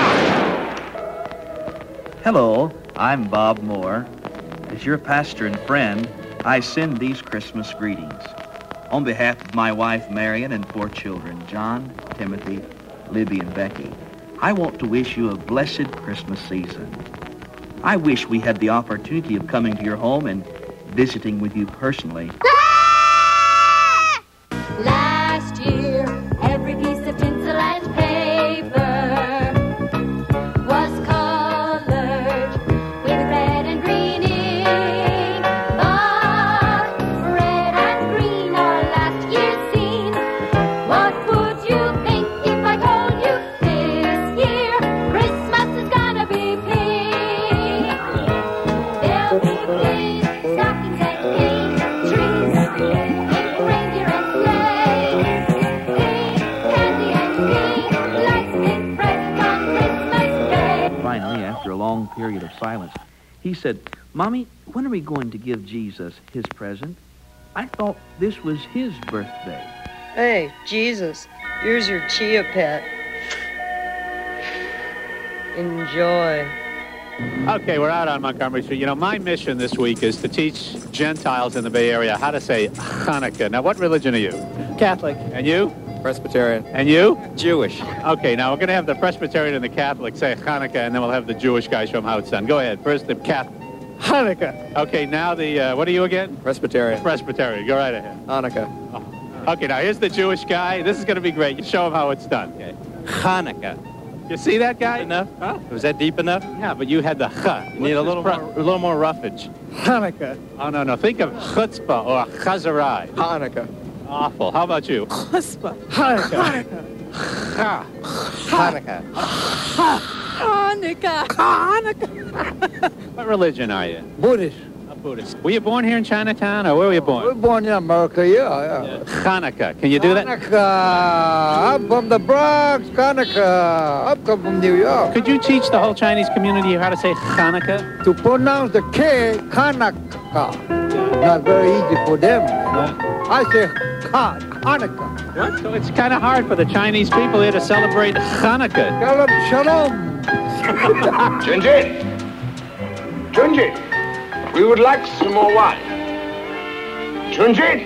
Hello, I'm Bob Moore. As your pastor and friend, I send these Christmas greetings. On behalf of my wife, Marion, and four children, John, Timothy, Libby, and Becky, I want to wish you a blessed Christmas season. I wish we had the opportunity of coming to your home and visiting with you personally. Last year, every piece of tinsel and paper was colored with red and green ink. But red and green are last year's scene. What would you think if I told you this year Christmas is gonna be pink? There'll be pink stockings and pink trees, pink reindeer and sleigh, pink candy and pink lights, pink presents on Christmas Day. Finally, after a long period of silence, he said, Mommy, when are we going to give Jesus his present? I thought this was his birthday. Hey, Jesus, here's your Chia Pet. Enjoy. Okay, we're out on Montgomery Street. You know, my mission this week is to teach Gentiles in the Bay Area how to say Hanukkah. Now, what religion are you? Catholic. And you? Presbyterian. And you? Jewish. Okay, now we're going to have the Presbyterian and the Catholic say Hanukkah, and then we'll have the Jewish guys show them how it's done. Go ahead. First, the Catholic. Hanukkah. Okay, now the, uh, what are you again? Presbyterian. Presbyterian. Go right ahead. Hanukkah. Oh. Okay, now here's the Jewish guy. This is going to be great. You show him how it's done. Okay. Hanukkah. You see that guy? Enough? Huh? Was that deep enough? Yeah, but you had the ch. You need a little, pro- more, a little more roughage. Hanukkah. Oh, no, no. Think of chutzpah or chazarai. Hanukkah. Awful. How about you? Chutzpah. Hanukkah. Ha. Hanukkah. Hanukkah. Hanukkah. What religion are you? Buddhist. A Buddhist. Were you born here in Chinatown, or where were you born? We're born in America, yeah, yeah. Hanukkah. Can you do that? Hanukkah. I'm from the Bronx, Hanukkah. I'm come from New York. Could you teach the whole Chinese community how to say Hanukkah? To pronounce the K, Hanukkah. Not very easy for them, you know. I say Ha, Hanukkah. What? So it's kind of hard for the Chinese people here to celebrate Hanukkah. Shalom, shalom. Junji! Junji! We would like some more wine. Junji!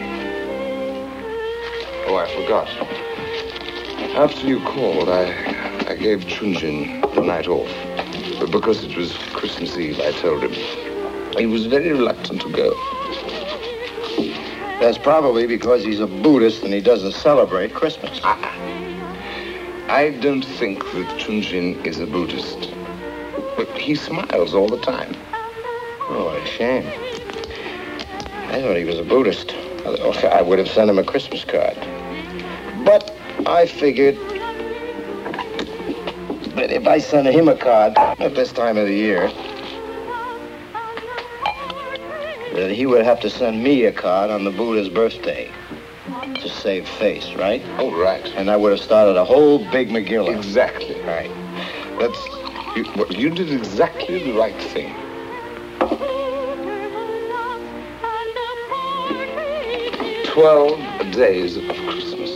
Oh, I forgot. After you called, I I gave Chunjin the night off. But because it was Christmas Eve, I told him. He was very reluctant to go. That's probably because he's a Buddhist and he doesn't celebrate Christmas. I don't think that Chunjin is a Buddhist. But he smiles all the time. Oh, what a shame. I thought he was a Buddhist. I would have sent him a Christmas card. But I figured that if I sent him a card at this time of the year, that he would have to send me a card on the Buddha's birthday to save face, right? Oh, right. And I would have started a whole big Megillah. Exactly. Right. That's... You, well, you did exactly the right thing. Twelve days of Christmas.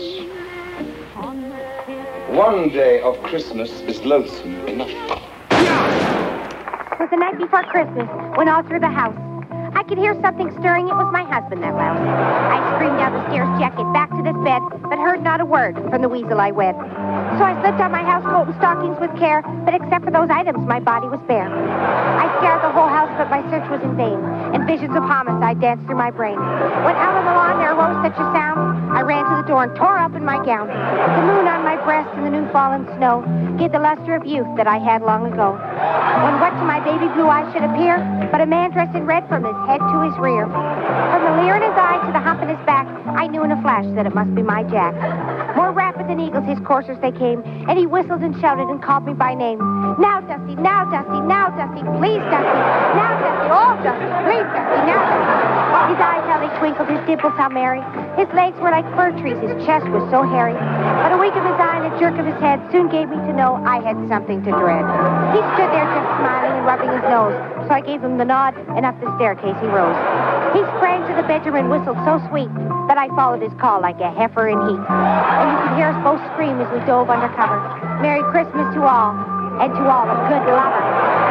One day of Christmas is lonesome enough. It was the night before Christmas, went all through the house. I could hear something stirring. It was my husband that roused me. I screamed down the stairs, jacket, back to this bed, but heard not a word from the weasel I wed. So I slipped on my house coat and stockings with care, but except for those items, my body was bare. I scoured the whole house, but my search was in vain, and visions of homicide danced through my brain. When out on the lawn there arose such a sound, I ran to the door and tore up in my gown. The moon on my breast and the new fallen snow gave the luster of youth that I had long ago. When what to my baby blue eyes should appear, but a man dressed in red from his head to his rear. From the leer in his eye to the hump in his back, I knew in a flash that it must be my Jack. More rapid than eagles, his coursers they came, and he whistled and shouted and called me by name. Now, Dusty, now, Dusty, now, Dusty, please, Dusty. Now, Dusty, oh, Dusty, please, Dusty, now, Dusty. His eyes, how they twinkled, his dimples, how merry. His legs were like fir trees, his chest was so hairy. But a wink of his eye and a jerk of his head soon gave me to know I had something to dread. He stood there just smiling and rubbing his nose, so I gave him the nod, and up the staircase he rose. He sprang to the bedroom and whistled so sweet that I followed his call like a heifer in heat. And you could hear us both scream as we dove under cover. Merry Christmas to all, and to all a good lover.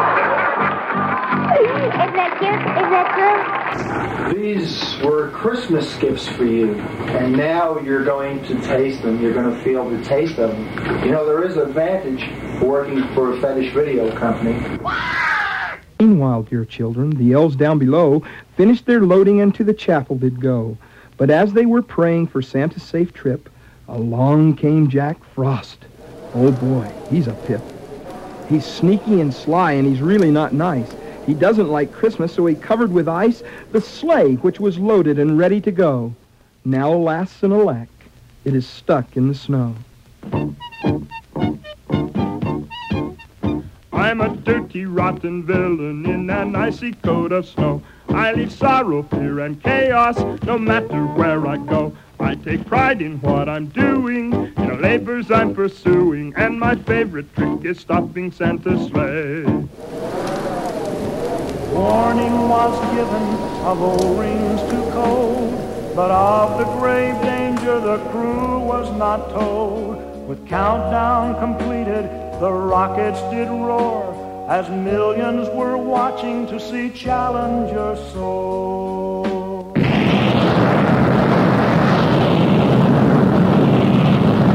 Isn't that cute? Isn't that true? These were Christmas gifts for you, and now you're going to taste them. You're going to feel the taste of them. You know, there is an advantage for working for a fetish video company. Meanwhile, dear children, the elves down below finished their loading and to the chapel did go. But as they were praying for Santa's safe trip, along came Jack Frost. Oh boy, he's a pip. He's sneaky and sly, and he's really not nice. He doesn't like Christmas, so he covered with ice the sleigh which was loaded and ready to go. Now, alas and alack, it is stuck in the snow. I'm a dirty, rotten villain in an icy coat of snow. I leave sorrow, fear, and chaos no matter where I go. I take pride in what I'm doing, in the labors I'm pursuing, and my favorite trick is stopping Santa's sleigh. Warning was given of old rings too cold, but of the grave danger the crew was not told. With countdown completed, the rockets did roar, as millions were watching to see Challenger soar.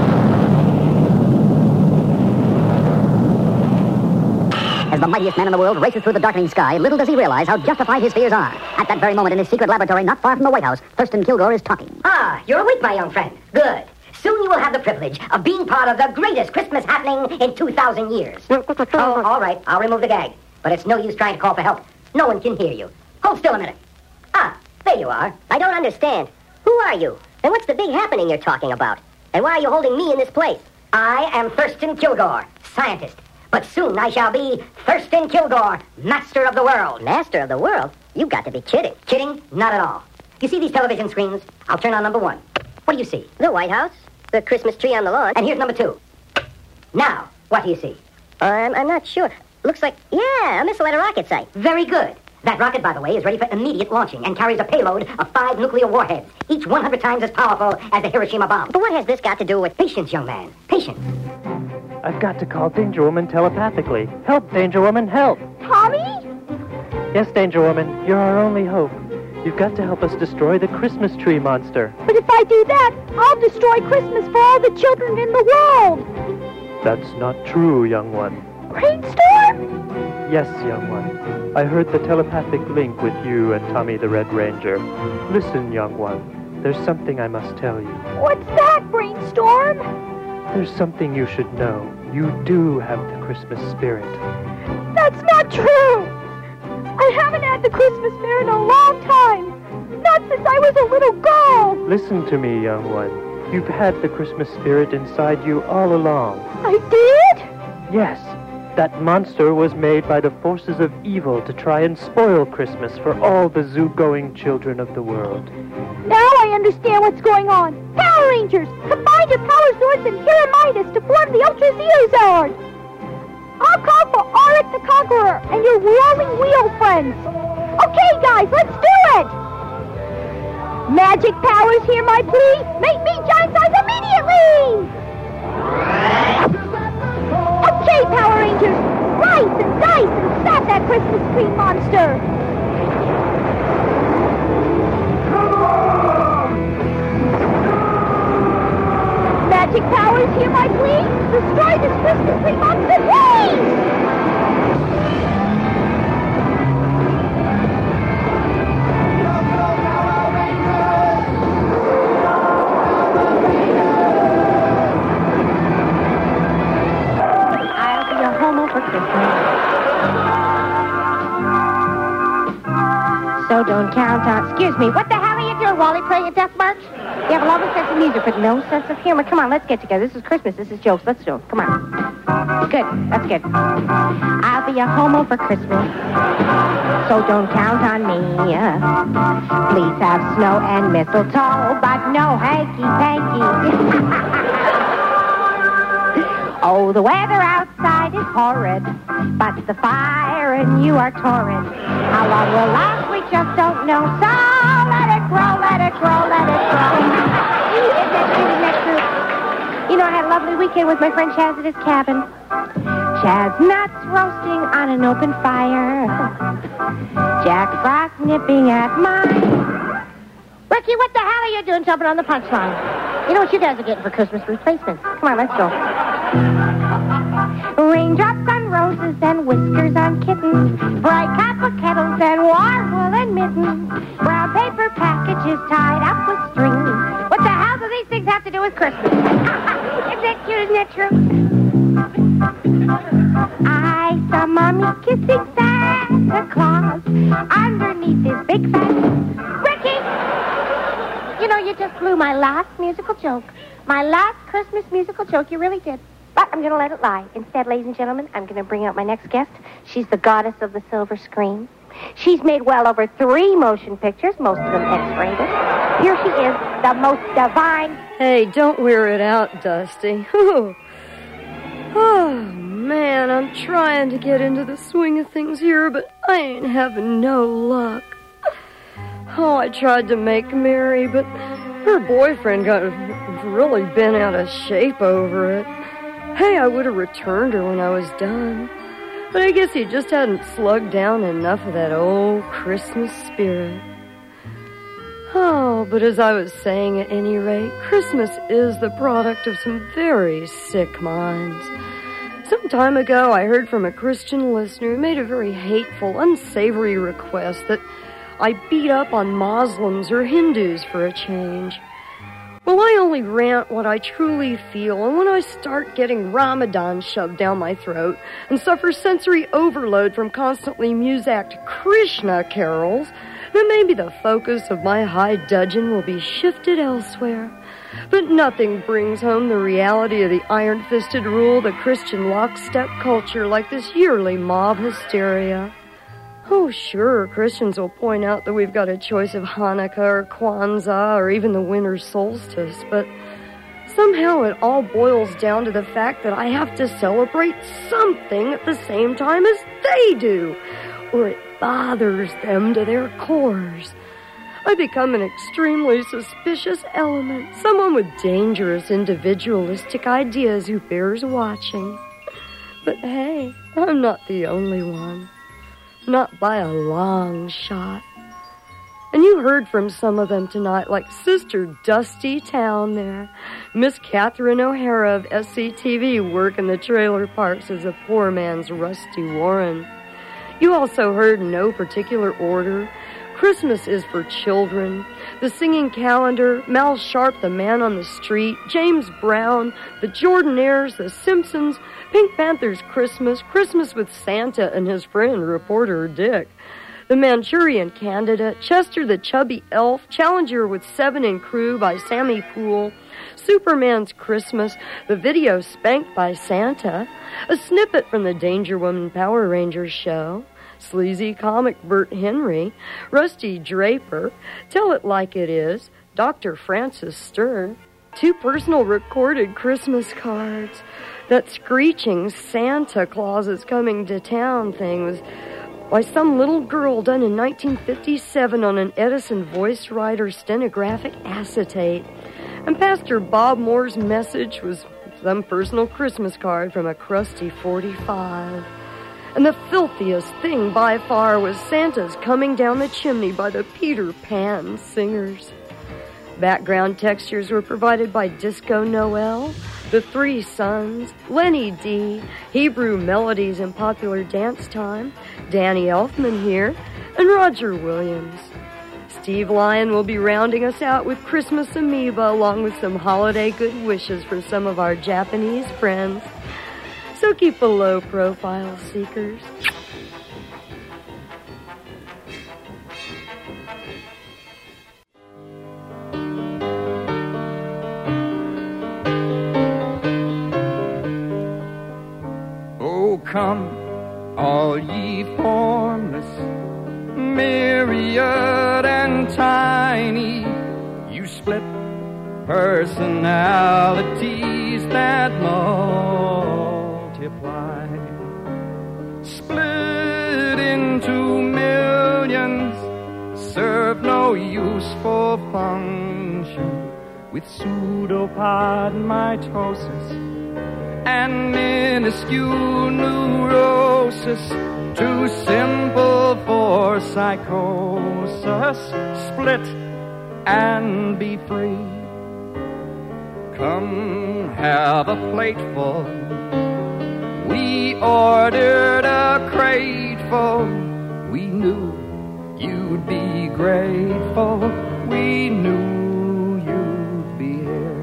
As the mightiest man in the world races through the darkening sky, little does he realize how justified his fears are. At that very moment in his secret laboratory not far from the White House, Thurston Kilgore is talking. Ah, you're awake, my young friend. Good. Soon you will have the privilege of being part of the greatest Christmas happening in two thousand years. Oh, all right, I'll remove the gag. But it's no use trying to call for help. No one can hear you. Hold still a minute. Ah, there you are. I don't understand. Who are you? And what's the big happening you're talking about? And why are you holding me in this place? I am Thurston Kilgore, scientist. But soon I shall be Thurston Kilgore, master of the world. Master of the world? You've got to be kidding. Kidding? Not at all. You see these television screens? I'll turn on number one. What do you see? The White House. The Christmas tree on the lawn. And here's number two. Now, what do you see? I'm, I'm not sure. Looks like, yeah, a missile at a rocket site. Very good. That rocket, by the way, is ready for immediate launching and carries a payload of five nuclear warheads, each one hundred times as powerful as the Hiroshima bomb. But what has this got to do with patience, young man? Patience. I've got to call Danger Woman telepathically. Help, Danger Woman, help! Tommy? Yes, Danger Woman, you're our only hope. You've got to help us destroy the Christmas tree monster. But if I do that, I'll destroy Christmas for all the children in the world. That's not true, young one. Brainstorm? Yes, young one. I heard the telepathic link with you and Tommy the Red Ranger. Listen, young one. There's something I must tell you. What's that, Brainstorm? There's something you should know. You do have the Christmas spirit. That's not true! I haven't had the Christmas spirit in a long time. Not since I was a little girl. Listen to me, young one. You've had the Christmas spirit inside you all along. I did? Yes. That monster was made by the forces of evil to try and spoil Christmas for all the zoo-going children of the world. Now I understand what's going on. Power Rangers, combine your power swords and Hieramidas to form the Ultra Zeozord. I'll call for Auric the Conqueror and your whirling wheel friends. Okay, guys, let's do it! Magic powers, hear my plea. Make me giant size immediately! Okay, Power Rangers, slice and dice and stop that Christmas tree monster! Magic powers, hear my plea. Destroy this Christmas tree monster, please! I'll be a homo for Christmas. So don't count on... Excuse me, what the hell are you doing, Wally? Playing a death march? You have a lovely sense of music, but no sense of humor. Come on, let's get together. This is Christmas. This is jokes. Let's do it. Come on. Good. That's good. I'll be a homo for Christmas. So don't count on me. Uh, please have snow and mistletoe, but no hanky-panky. Oh, the weather outside is horrid, but the fire and you are torrid. How long will last, we just don't know. So let it grow, let it grow, let it grow. Isn't that cute? Isn't that true? You know, I had a lovely weekend with my friend Chaz at his cabin. Chestnuts roasting on an open fire. Jack Frost nipping at mine. Ricky, what the hell are you doing jumping on the punchline? You know what you guys are getting for Christmas replacements. Come on, let's go. Raindrops on roses and whiskers on kittens. Bright copper kettles and warm woolen mittens. Brown paper packages tied up with string. What the hell do these things have to do with Christmas? Isn't that cute? Isn't that true? I saw Mommy kissing Santa Claus underneath his big fat... Ricky! You know, you just blew my last musical joke. My last Christmas musical joke. You really did. But I'm going to let it lie. Instead, ladies and gentlemen, I'm going to bring out my next guest. She's the goddess of the silver screen. She's made well over three motion pictures, most of them X-rated. Here she is, the most divine... Hey, don't wear it out, Dusty. Oh, man, I'm trying to get into the swing of things here, but I ain't having no luck. Oh, I tried to make Mary, but her boyfriend got really bent out of shape over it. Hey, I would have returned her when I was done. But I guess he just hadn't slugged down enough of that old Christmas spirit. Oh, but as I was saying, at any rate, Christmas is the product of some very sick minds. Some time ago, I heard from a Christian listener who made a very hateful, unsavory request that I beat up on Muslims or Hindus for a change. Well, I only rant what I truly feel, and when I start getting Ramadan shoved down my throat and suffer sensory overload from constantly muzaked Krishna carols, then maybe the focus of my high dudgeon will be shifted elsewhere. But nothing brings home the reality of the iron-fisted rule, the Christian lockstep culture, like this yearly mob hysteria. Oh, sure, Christians will point out that we've got a choice of Hanukkah or Kwanzaa or even the winter solstice, but somehow it all boils down to the fact that I have to celebrate something at the same time as they do, or it bothers them to their cores. I become an extremely suspicious element, someone with dangerous individualistic ideas who bears watching. But hey, I'm not the only one. Not by a long shot. And you heard from some of them tonight, like Sister Dusty Town there, Miss Catherine O'Hara of S C T V working the trailer parks as a poor man's Rusty Warren. You also heard in no particular order, Christmas is for Children, The Singing Calendar, Mal Sharp, The Man on the Street, James Brown, The Jordanaires, The Simpsons, Pink Panther's Christmas, Christmas with Santa and his friend, Reporter Dick, The Manchurian Candidate, Chester the Chubby Elf, Challenger with Seven and Crew by Sammy Poole, Superman's Christmas, the video Spanked by Santa, a snippet from the Danger Woman Power Rangers show, Sleazy Comic Bert Henry, Rusty Draper, Tell It Like It Is, Doctor Francis Stern, two personal recorded Christmas cards. That screeching Santa Claus is coming to town thing was by some little girl done in nineteen fifty-seven on an Edison voice writer stenographic acetate. And Pastor Bob Moore's message was some personal Christmas card from a crusty forty-five. And the filthiest thing by far was Santa's Coming Down the Chimney by the Peter Pan Singers. Background textures were provided by Disco Noel, The Three Sons, Lenny D, Hebrew Melodies in Popular Dance Time, Danny Elfman here, and Roger Williams. Steve Lyon will be rounding us out with Christmas Amoeba along with some holiday good wishes from some of our Japanese friends. So keep a low profile, seekers. Oh, come, all ye formless, myriad and tiny, you split personalities that multiply, split into millions, serve no useful function, with pseudopod mitosis and minuscule neurosis, too simple for psychosis. Split and be free. Come have a plateful. We ordered a crateful. We knew you'd be grateful. We knew you'd be here.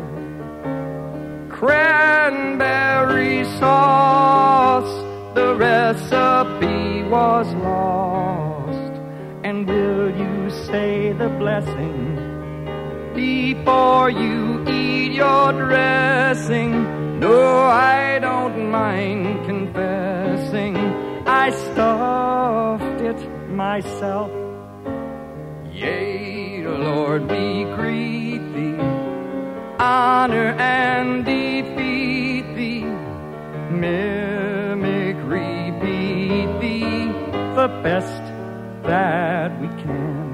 Cranberry sauce, the recipe was lost. And will you say the blessing before you eat your dressing? No, I don't mind confessing, I stuffed it myself. Yea, Lord, we greet thee, honor and defeat thee, mimic, repeat thee, the best that we can.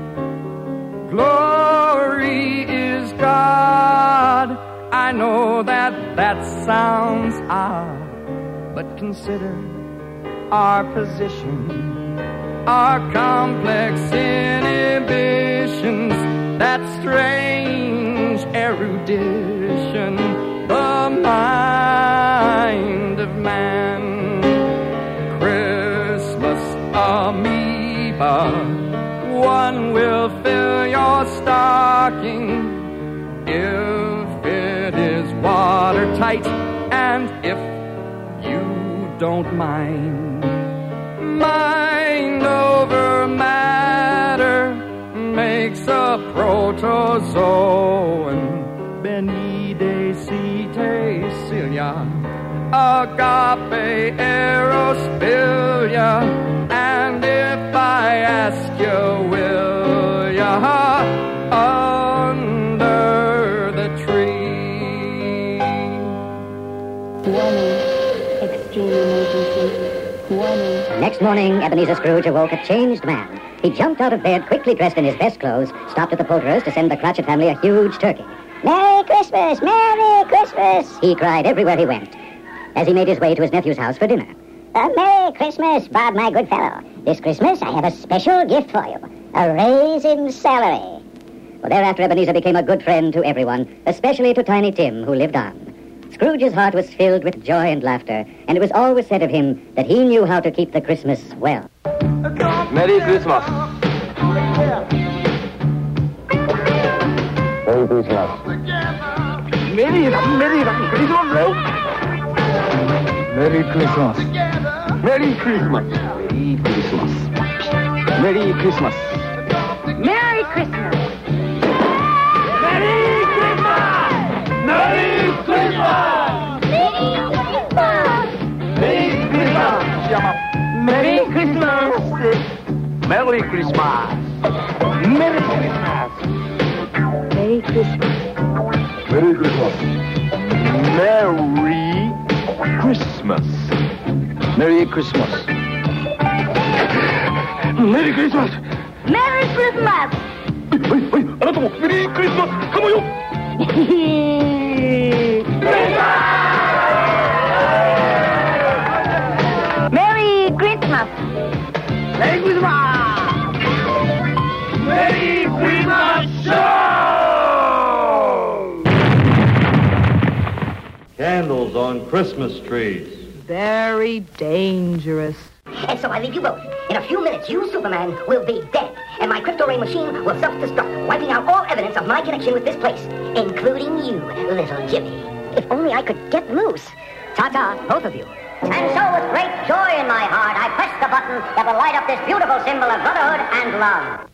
Glory is God. I know that that sounds odd, but consider our position, our complex inhibitions, that strange erudition, the mind of man. paper. One will fill your stocking if it is watertight, and if you don't mind. Mind over matter makes a protozoan. Benide cite cilia, agape aerospilia. And if I ask you, will ya under the tree? Warning, extreme emergency. Warning. Next morning, Ebenezer Scrooge awoke a changed man. He jumped out of bed, quickly dressed in his best clothes, stopped at the poulterer's to send the Cratchit family a huge turkey. Merry Christmas! Merry Christmas! He cried everywhere he went, as he made his way to his nephew's house for dinner. A Merry Christmas, Bob, my good fellow. This Christmas, I have a special gift for you. A raise in salary. Well, thereafter, Ebenezer became a good friend to everyone, especially to Tiny Tim, who lived on. Scrooge's heart was filled with joy and laughter, and it was always said of him that he knew how to keep the Christmas well. Merry Christmas. Merry Christmas. Merry, Merry Christmas. Merry Christmas. Merry Christmas. Merry Christmas. Merry Christmas. Merry Christmas! Merry Christmas! Merry Christmas! Merry Christmas! Merry Christmas! Merry Christmas. Merry Christmas! Merry Christmas! Merry Christmas. Merry Christmas. Merry Christmas. Merry Christmas! Merry Christmas! はいはい、あなたもメリークリスマスかもよ。 Merry Christmas! Merry Christmas! Merry Christmas show! Candles on Christmas trees. Very dangerous. And so I leave you both. In a few minutes, you, Superman, will be dead. And my crypto-ray machine will self-destruct, wiping out all evidence of my connection with this place, including you, little Jimmy. If only I could get loose. Ta-ta, both of you. And so with great joy in my heart, I press the button that will light up this beautiful symbol of brotherhood and love.